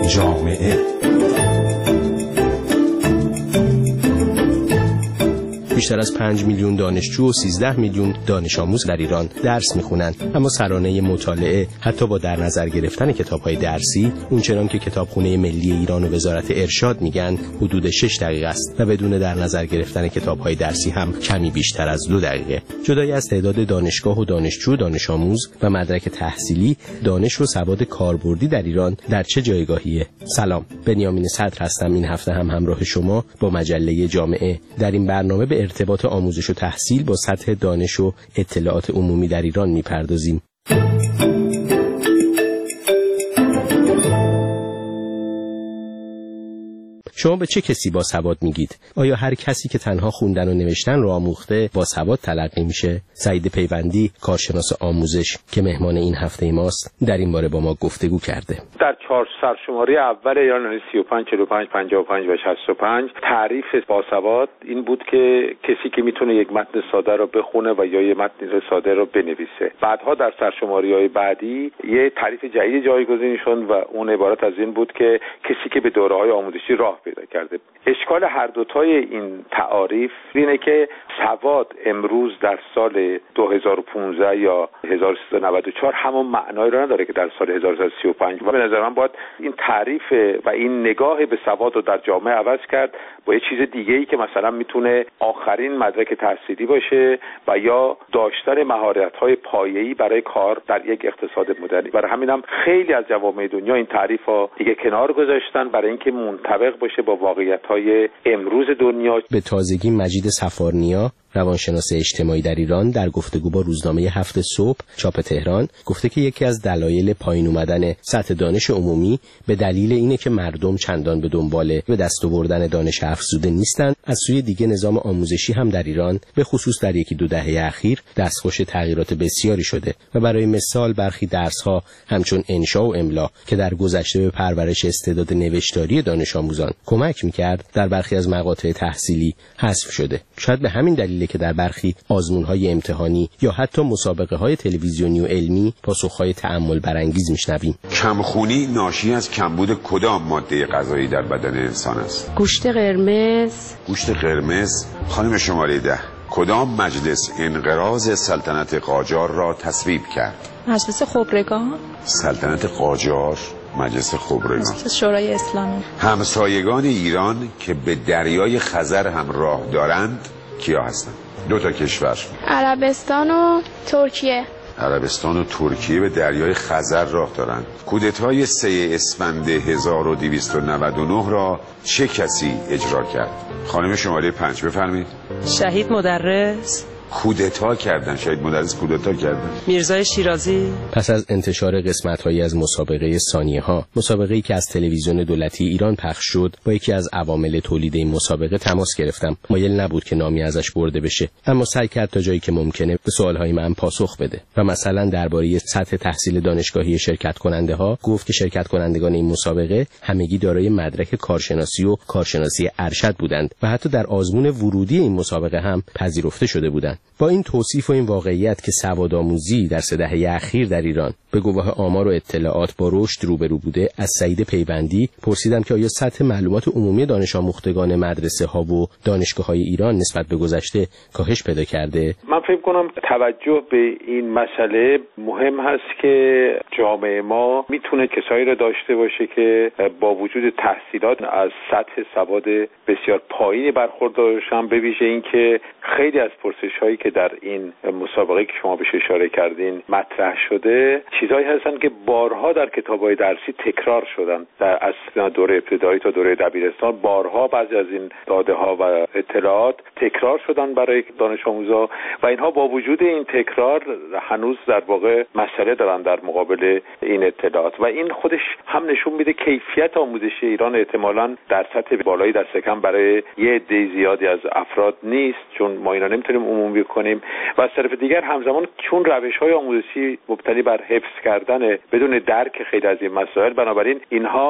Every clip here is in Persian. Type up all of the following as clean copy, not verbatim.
جامعه. بیشتر از 5 میلیون دانشجو و 13 میلیون دانش آموز در ایران درس میخونند، اما سرانه مطالعه حتی با در نظر گرفتن کتاب‌های درسی، اونچنان که کتابخونه ملی ایران و وزارت ارشاد میگن حدود 6 دقیقه است و بدون در نظر گرفتن کتاب‌های درسی هم کمی بیشتر از 2 دقیقه. جدای از تعداد دانشگاه و دانشجو و دانش آموز و مدرک تحصیلی، دانش و سواد کاربردی در ایران در چه جایگاهیه؟ سلام، بنیامین صدر هستم. این هفته هم همراه شما با مجله جامعه در این برنامه به ارتباط آموزش و تحصیل با سطح دانش و اطلاعات عمومی در ایران می‌پردازیم. شما به چه کسی باسواد میگید؟ آیا هر کسی که تنها خوندن و نوشتن را آموخته باسواد تلقی میشه؟ سعید پیوندی، کارشناس آموزش که مهمان این هفته ماست، در این باره با ما گفتگو کرده. در 4 سرشماری اول ایران 35 45 55 و 65 تعریف باسواد این بود که کسی که میتونه یک متن ساده رو بخونه و یا یک متن ساده رو بنویسه. بعدها در سرشماری‌های بعدی یه تعریف جدید جایگزین شد و اون عبارت از این بود که کسی که به دوره‌های آموزشی راه پیدا کرده. اشکال هر دوتای این تعاریف اینه که سواد امروز در سال 2015 یا 1394 همون معنایی رو نداره که در سال 1335 و به نظر من باید این تعریف و این نگاه به سواد رو در جامعه عوض کرد با یه چیز دیگه‌ای که مثلا میتونه آخرین مدرک تحصیلی باشه و یا داشتن مهارت‌های پایه‌ای برای کار در یک اقتصاد مدرن. برای همینم خیلی از جوامع دنیا این تعریف‌ها دیگه کنار گذاشتن برای اینکه منطبق باشه با واقعیت‌های امروز دنیا. به تازگی مجید صفارنیا، روانشناس اجتماعی در ایران، در گفتگو با روزنامه هفت صبح چاپ تهران گفته که یکی از دلایل پایین اومدن سطح دانش عمومی به دلیل اینه که مردم چندان به دنبال به دست آوردن دانش افزوده نیستند. از سوی دیگه نظام آموزشی هم در ایران به خصوص در یکی دو دهه اخیر دستخوش تغییرات بسیاری شده و برای مثال برخی درس‌ها همچون انشا و املا که در گذشته به پرورش استعداد نوشتاری دانش آموزان کمک می‌کرد، در برخی از مقاطع تحصیلی حذف شده. شاید به همین دلیل که در برخی آزمون‌های امتحانی یا حتی مسابقه‌های تلویزیونی و علمی پاسخ‌های تأمل برانگیز میشنویم. کمخونی ناشی از کمبود کدام ماده غذایی در بدن انسان است؟ گوشت قرمز. گوشت قرمز. خانم شماره 10، کدام مجلس انقراض سلطنت قاجار را تصویب کرد؟ مجلس خبرگان. سلطنت قاجار، مجلس خبرگان. مجلس شورای اسلامی. همسایگان ایران که به دریای خزر هم راه دارند کیا هستند؟ 2 تا کشور. عربستان و ترکیه. عربستان و ترکیه به دریای خزر راه دارند. کودتای 3 اسفند 1299 را چه کسی اجرا کرد؟ خانم شماره 5 بفرمایید. شهید مدرس. کودتا کردن. شهید مدرس کودتا کردن. میرزای شیرازی. پس از انتشار قسمت‌هایی از مسابقه ثانیه‌ها، مسابقه‌ای که از تلویزیون دولتی ایران پخش شد، با یکی از عوامل تولید این مسابقه تماس گرفتم. مایل نبود که نامی ازش برده بشه، اما سعی کرد تا جایی که ممکنه به سوال‌های من پاسخ بده و مثلا درباره سطح تحصیل دانشگاهی شرکت کننده‌ها گفت که شرکت کنندگان این مسابقه همگی دارای مدرک کارشناسی و کارشناسی ارشد بودند و حتی در آزمون ورودی این مسابقه هم پذیرفته شده بودند. با این توصیف و این واقعیت که سوادآموزی در 3 دهه اخیر در ایران به گواه آمار و اطلاعات با رشد روبرو بوده، از سعید پیوندی پرسیدم که آیا سطح معلومات عمومی دانش آموختگان مدرسه ها و دانشگاه های ایران نسبت به گذشته کاهش پیدا کرده؟ من فکر کنم توجه به این مسئله مهم هست که جامعه ما میتونه کسایی رو داشته باشه که با وجود تحصیلات از سطح سواد بسیار پایینی برخوردار باشن، به ویژه اینکه خیلی از پرسش‌هایی که در این مسابقه که شما بهش اشاره کردین مطرح شده چیزایی هستن که بارها در کتاب‌های درسی تکرار شدن. از دوره ابتدایی تا دوره دبیرستان بارها بعضی از این داده‌ها و اطلاعات تکرار شدن برای دانش آموزا و اینها با وجود این تکرار هنوز در واقع مسئله دارن در مقابل این اطلاعات و این خودش هم نشون میده کیفیت آموزشی ایران احتمالاً در سطح بالایی دست کم برای یه عده زیادی از افراد نیست، چون ما اینا نمیتونیم عمومی کنیم و از طرف دیگر همزمان چون روش‌های آموزشی مبتنی بر حفظ کردن بدون درک خیلی از این مسائل، بنابراین اینها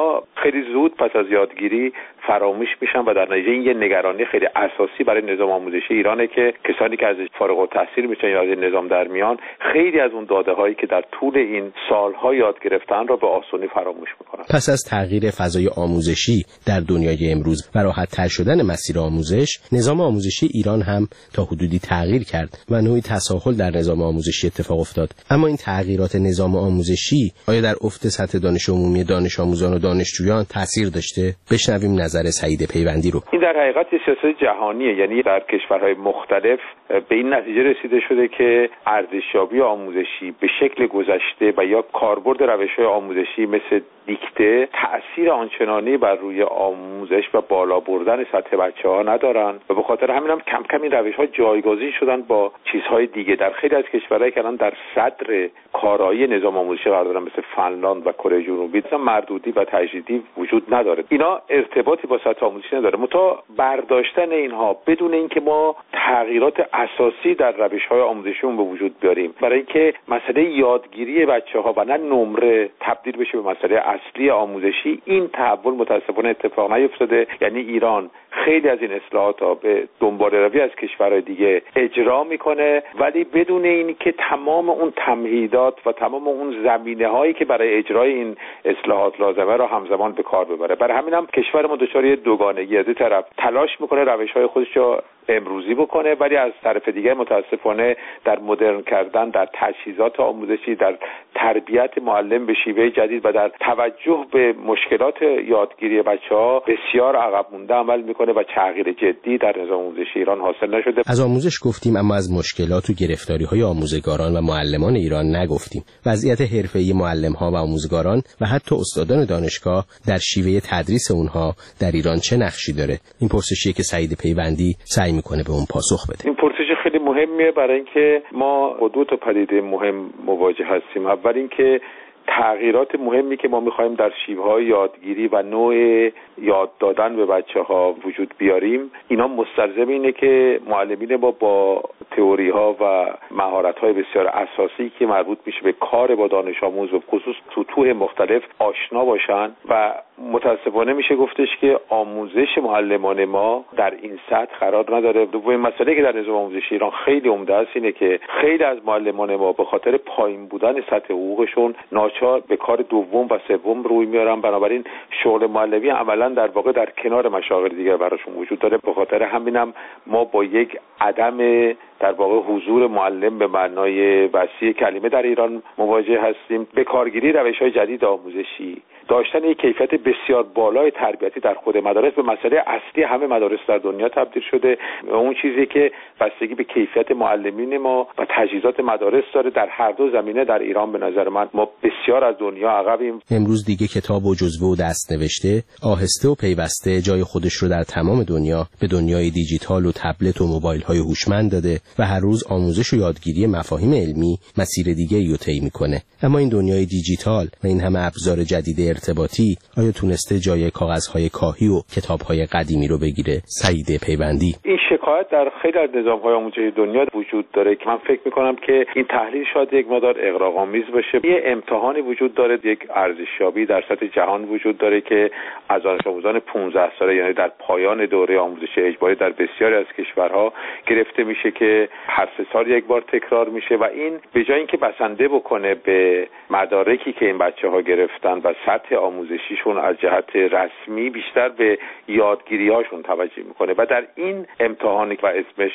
خیلی زود پس از یادگیری فراموش میشن و در نتیجه این یه نگرانی خیلی اساسی برای نظام آموزشی ایرانه که کسانی که ازش فارغ التحصیل میشن یا از این نظام در میان خیلی از اون داده هایی که در طول این سالها یاد گرفتن را به آسونی فراموش میکنن. پس از تغییر فضای آموزشی در دنیای امروز و راحت‌تر شدن مسیر آموزش، نظام آموزشی ایران هم تا حدودی تغییر کرد و نوعی تساهل در نظام آموزشی اتفاق افتاد. اما این تغییرات نظام آموزشی آیا در افت سطح دانش عمومی دانش آموزان و دانشجویان تاثیر داشته؟ بشنویم نظر سعید پیوندی رو. این در حقیقت سیاست جهانیه، یعنی در کشورهای مختلف به این نتیجه رسیده شده که ارزشیابی آموزشی به شکل گذشته و یا کاربرد روش‌های آموزشی مثل دیکته تأثیر آنچنانی بر روی آموزش و بالا بردن سطح بچه‌ها ندارن و به خاطر همین هم کم کم این روش‌ها جایگزین شدن با چیزهای دیگه. در خیلی از کشورهایی که الان در صدر کارایی نظام آموزشی قرار دارن مثل فنلاند و کره جنوبی مردودی و تجدیدی وجود نداره. اینا ارتباطی با سطح آموزشی نداره. متا برداشتن اینها بدون اینکه ما تغییرات اساسی در روش‌های آموزشیمون به وجود بیاریم برای اینکه مسئله یادگیری بچه‌ها و نه نمره تبدیل بشه به مسئله اصلی آموزشی، این تحول متاسفانه اتفاق نیفتاده. یعنی ایران خیلی از این اصلاحات ها به دنبال روی از کشورهای دیگه اجرا میکنه ولی بدون این که تمام اون تمهیدات و تمام اون زمینه هایی که برای اجرای این اصلاحات لازمه را همزمان به کار ببره. برای همین هم کشور ما دچار دوگانگی، از این طرف تلاش میکنه روش های خودش رو امروزی بکنه ولی از طرف دیگه متاسفانه در مدرن کردن، در تجهیزات آموزشی، در تربیت معلم به شیوه جدید و در توجه به مشکلات یادگیری بچه‌ها بسیار عقب مونده عمل میکنه و تغییر جدی در نظام آموزشی ایران حاصل نشده. از آموزش گفتیم اما از مشکلات و گرفتاری‌های آموزگاران و معلمان ایران نگفتیم. وضعیت حرفه‌ای معلم‌ها و آموزگاران و حتی استادان دانشگاه در شیوه تدریس اونها در ایران چه نقشی داره؟ این پرسشیه که سعید پیوندی سعی میکنه به اون پاسخ بده. این پرسش خیلی مهمیه برای اینکه ما با دو تا پدیده مهم مواجه هستیم. اول اینکه تغییرات مهمی که ما می‌خوایم در شیوه‌های یادگیری و نوع یاد دادن به بچه‌ها وجود بیاریم، اینا مستلزم اینه که معلمین ما با تئوری‌ها و مهارت‌های بسیار اساسی که مربوط میشه به کار با دانش آموز و خصوص سطوح مختلف آشنا باشن و متأسفانه میشه گفتش که آموزش معلمان ما در این سطح قرار نداره. دومین مسئله که در نظام آموزشی ایران خیلی عمده است اینه که خیلی از معلمان ما به خاطر پایین بودن سطح حقوقشون ناچار به کار دوم و سوم روی میارن، بنابراین شغل معلمی عملاً در واقع در کنار مشاغل دیگر براشون وجود داره. به خاطر همینم ما با یک عدم در واقع حضور معلم به معنای وسیع کلمه در ایران مواجه هستیم. به کارگیری روش‌های جدید آموزشی، داشتن یک کیفیت بسیار بالای تربیتی در خود مدارس به مسئله اصلی همه مدارس در دنیا تبدیل شده. اون چیزی که بستگی به کیفیت معلمین ما و تجهیزات مدارس داره در هر دو زمینه در ایران به نظر من ما بسیار از دنیا عقبیم. امروز دیگه کتاب و جزوه و دست‌نوشته آهسته و پیوسته جای خودش رو در تمام دنیا به دنیای دیجیتال و تبلت و موبایل‌های هوشمند داده و هر روز آموزش و یادگیری مفاهیم علمی مسیر دیگه‌ای رو طی می‌کنه. اما این دنیای دیجیتال و این همه ابزار جدید ارتباطی آیا تونسته جای کاغذهای کاهی و کتاب‌های قدیمی رو بگیره؟ سعید پیوندی: این شکایت در خیلی از نظام‌های آموزشی دنیا وجود داره که من فکر می‌کنم که این تحلیل شاید یک مقدار اغراق‌آمیز باشه. یه امتحانی وجود داره، یک ارزشیابی در سطح جهان وجود داره که از دانش آموزان 15 ساله یعنی در پایان دوره آموزش اجباری در بسیاری از کشورها گرفته میشه که هر 3 سال یک بار تکرار میشه و این به جای اینکه بسنده بکنه به مدارکی که این بچه‌ها گرفتن و سطح آموزشیشون از جهت رسمی، بیشتر به یادگیری‌هاشون توجه میکنه و در این امتحانی که اسمش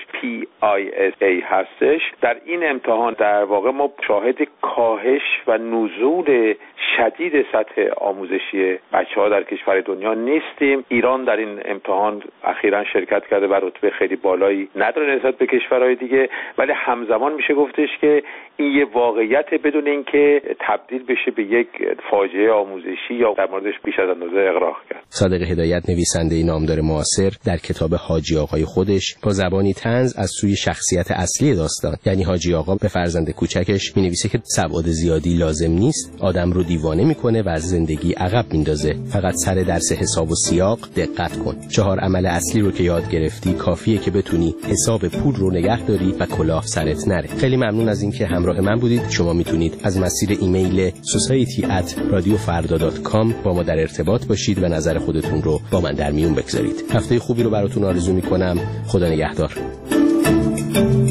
PISA هستش، در این امتحان در واقع ما شاهد کاهش و نزول شدید سطح آموزشی بچه‌ها در کشور دنیا نیستیم. ایران در این امتحان اخیراً شرکت کرده و رتبه خیلی بالایی نداره نسبت به کشورهای دیگه، ولی همزمان میشه گفتش که این یه واقعیت بدون اینکه تبدیل بشه به یک فاجعه آموزشی یا در موردش بیش از اندازه اغراق کرد. صادق هدایت، نویسنده نامدار معاصر، در کتاب حاجی آقای خودش خودش با زبانی طنز از سوی شخصیت اصلی داستان یعنی حاجی آقا به فرزند کوچکش می‌نویسه که سواد زیادی لازم نیست، آدم رو دیوانه میکنه و از زندگی عقب میندازه، فقط سر درس حساب و سیاق دقت کن. 4 عمل اصلی رو که یاد گرفتی کافیه که بتونی حساب پول رو نگه داری و کلاه سرت نره. خیلی ممنون از اینکه همراه من بودید. شما میتونید از مسیر ایمیل society@radiofarda.com با ما در ارتباط باشید و نظر خودتون رو با من در میون بگذارید. هفته خوبی رو براتون آرزو میکنم. خدا نگهدار.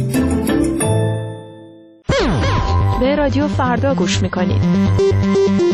به رادیو فردا گوش میکنید.